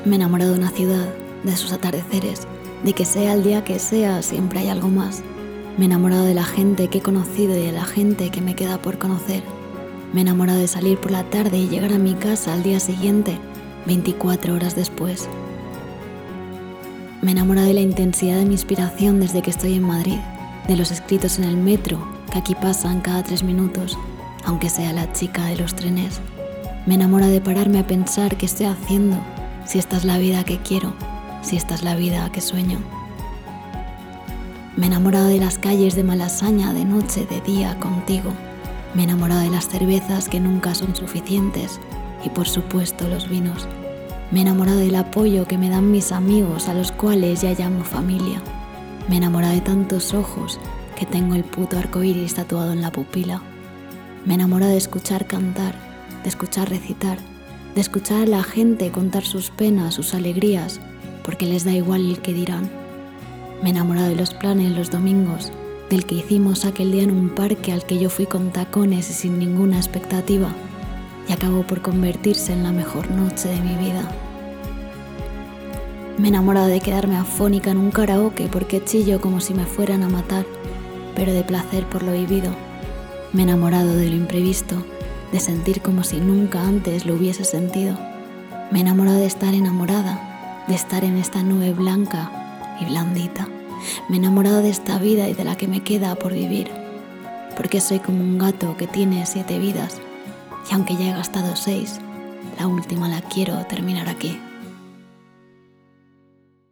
Me he enamorado de una ciudad, de sus atardeceres, de que sea el día que sea, siempre hay algo más. Me he enamorado de la gente que he conocido y de la gente que me queda por conocer. Me he enamorado de salir por la tarde y llegar a mi casa al día siguiente, 24 horas después. Me he enamorado de la intensidad de mi inspiración desde que estoy en Madrid, de los escritos en el metro, que aquí pasan cada 3 minutos, aunque sea la chica de los trenes. Me he enamorado de pararme a pensar qué estoy haciendo, si esta es la vida que quiero, si esta es la vida que sueño. Me he enamorado de las calles de Malasaña, de noche, de día, contigo. Me he enamorado de las cervezas que nunca son suficientes y, por supuesto, los vinos. Me he enamorado del apoyo que me dan mis amigos, a los cuales ya llamo familia. Me he enamorado de tantos ojos que tengo el puto arcoíris tatuado en la pupila. Me he enamorado de escuchar cantar, de escuchar recitar, de escuchar a la gente contar sus penas, sus alegrías, porque les da igual el que dirán. Me he enamorado de los planes los domingos, del que hicimos aquel día en un parque al que yo fui con tacones y sin ninguna expectativa, y acabó por convertirse en la mejor noche de mi vida. Me he enamorado de quedarme afónica en un karaoke porque chillo como si me fueran a matar, pero de placer por lo vivido. Me he enamorado de lo imprevisto, de sentir como si nunca antes lo hubiese sentido. Me he enamorado de estar enamorada, de estar en esta nube blanca y blandita. Me he enamorado de esta vida y de la que me queda por vivir, porque soy como un gato que tiene 7 vidas, y aunque ya he gastado 6, la última la quiero terminar aquí.